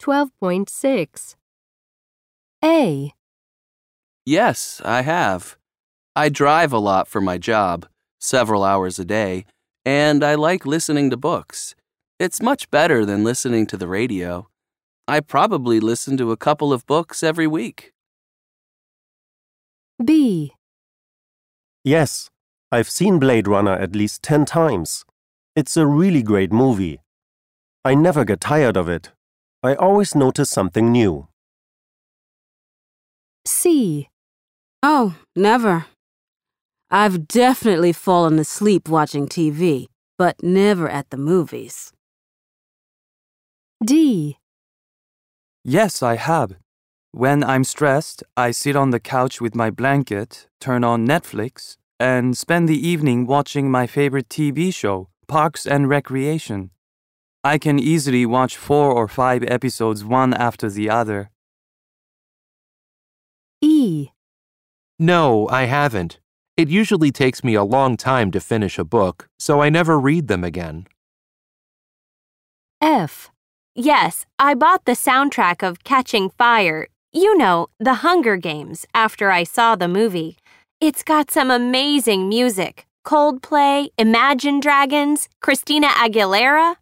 12.6. A. Yes, I have. I drive a lot for my job, several hours a day, and I like listening to books. It's much better than listening to the radio. I probably listen to a couple of books every week. B. Yes, I've seen Blade Runner at least 10 times. It's a really great movie. I never get tired of it. I always notice something new. C. Oh, never. I've definitely fallen asleep watching TV, but never at the movies. D. Yes, I have. When I'm stressed, I sit on the couch with my blanket, turn on Netflix, and spend the evening watching my favorite TV show, Parks and Recreation. I can easily watch 4 or 5 episodes one after the other. E. No, I haven't. It usually takes me a long time to finish a book, so I never read them again. F. Yes, I bought the soundtrack of Catching Fire, you know, The Hunger Games, after I saw the movie. It's got some amazing music. Coldplay, Imagine Dragons, Christina Aguilera.